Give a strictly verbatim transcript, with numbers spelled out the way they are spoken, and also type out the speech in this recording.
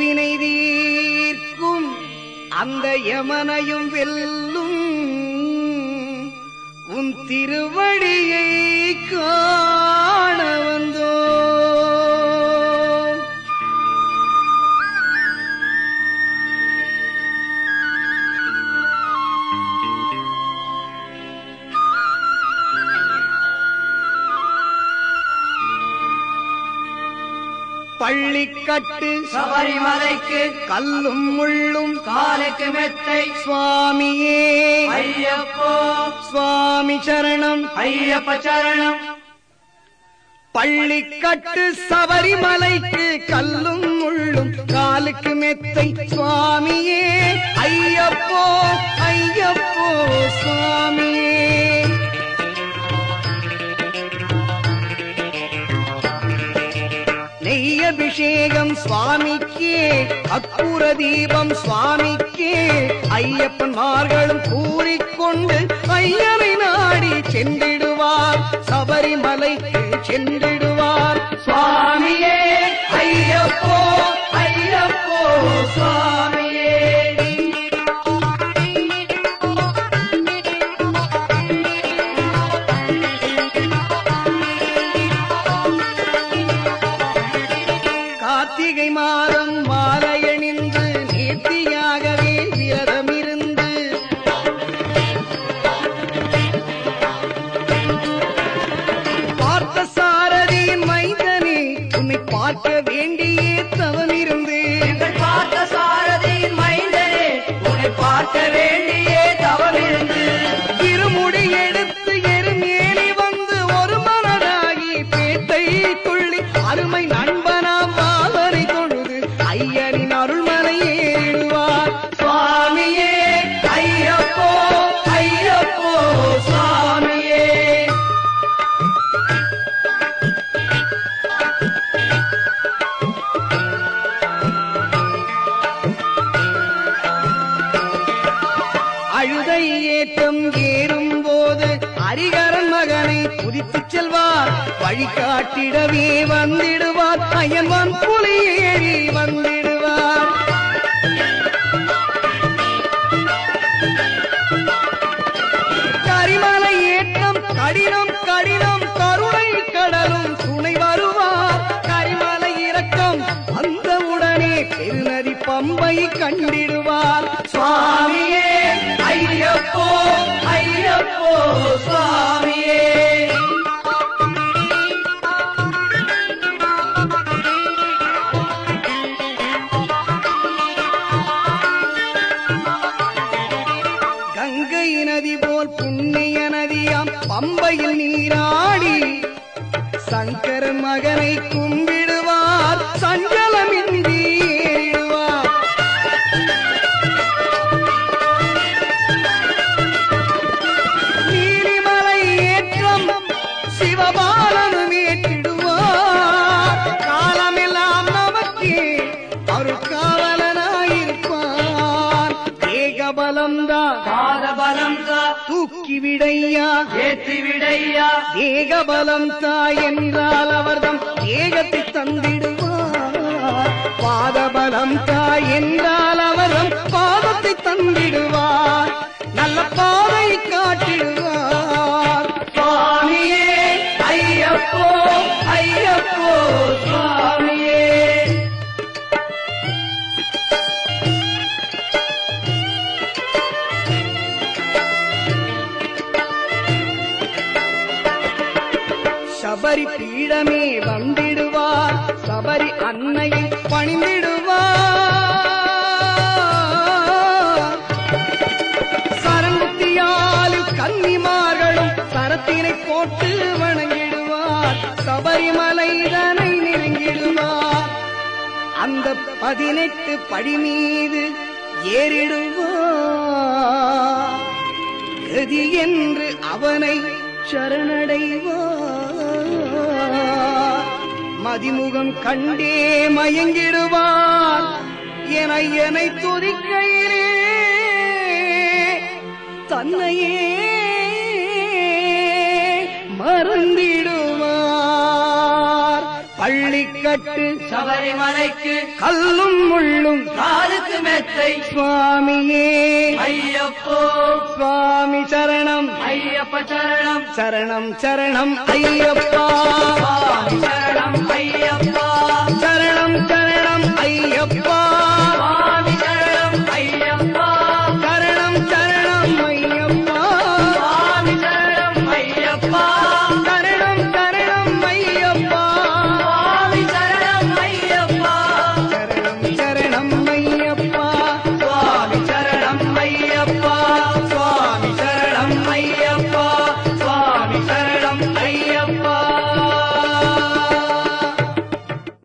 வினை தீர்க்கும் அந்த யமனையும் வெல்லும் உன் திருவடியை காண வந்தோ. பள்ளிக்கட்டு சபரிமலைக்கு கல்லும் முள்ளும் காலுக்கு மெத்தை சுவாமியே ஐயப்போ சுவாமி சரணம் ஐயப்ப சரணம். பள்ளிக்கட்டு சபரிமலைக்கு கல்லும் முள்ளும் காலுக்கு மெத்தை சுவாமியே ஐயப்போ ஐயப்போ சுவாமியே. நெய்யபிஷேகம் சுவாமிக்கே அக்குர தீபம் சுவாமிக்கே ஐயப்பன்மார்களும் கூறிக்கொண்டு ஐயனை நாடி சென்றிடுவார் சபரிமலைக்கு சென்றிடுவார் சுவாமியே ஐயப்போ ஐயப்போ சுவாமியே. கார்த்திகை மாதம் மாலையணிந்து நேர்த்தியாகவே விரதமிருந்து பார்த்த சாரதியின் மைந்தனே உன்னை பார்க்க வேண்டியே தவமிருந்து பார்த்த சாரதியின் மைந்தனே உன்னை பார்க்க வேண்டியே தவமிருந்து இருமுடி எடுத்து எருமேலி வந்து ஒரு மனதாகி பேட்டை துள்ளி அருமை நண்பனாம் பாவனை தொழுது ஐயனின் அருள்மலை ஏறிடுவார் சுவாமியே ஐயப்போ ஐயப்போ சுவாமியே. அழுதை ஏற்றம் ஏறும் போது ஹரிகரன் மகனை குதித்துச் செல்வார் வழிகாட்டிடவே வந்திடுவார் அயன்வான் புலி ஏறி வந்திடுவார். கரிமலை ஏற்றம் கடினம் கடினம் கருணை கடலும் துணை வருவார். கரிமலை இறக்கம் வந்தவுடனே பெருநதி பம்பை கண்டிடுவார். சுவாமியே ஐயப்போ ஐயப்போ சுவாமியே. கங்கை நதி போல் புண்ணிய நதியாம் பம்பையில் நீராடி சங்கரன் மகனை கும்பிடுவார் சஞ்சலமின்றி ஏறிடுவார். நீலிமலை ஏற்றம் சிவபாலனும் ஏற்றிடுவார். காலமெல்லாம் நமக்கே அருட்காவலனாயிருப்பார். தேகபலம்தான் பாதபலம் தா தூக்கி விடையா ஏத்தி விடையா தேகபலம் தாய் என்றால் அவர்தம் தேகத்தை தந்திடுவார். பாதபலம் தாய் என்றால் அவர்தம் பாதத்தை தந்திடுவார். நல்ல பாதை காட்டிடுவார். சுவாமியே ஐயப்போ ஐயப்போ சுவாமியே. சபரி பீடமே வந்திடுவார். சபரி அன்னையை பணிந்திடுவார். சரண்முத்தியாலும் கன்னிமார்களும் சரத்தினை போட்டு வணங்கிடுவார். சபரிமலைதனை நெருங்கிடுவார். அந்த பதினெட்டு படி மீது ஏறிடுவார். கதி என்று அவனை சரணடைவார். மதிமுகம் கண்டே மயங்கிடுவார். என என்னை துதிக்கையிலே தன்னையே மறந்திடுவார். பள்ளிக்க கட்டு சபரிமலைக்கு கல்லும் முள்ளும் காலுக்கு மெத்தை சுவாமியே ஐயப்போ சுவாமி சரணம் ஐயப்ப சரணம் சரணம் சரணம் ஐயப்பா சுவாமி சரணம் ஐயப்பா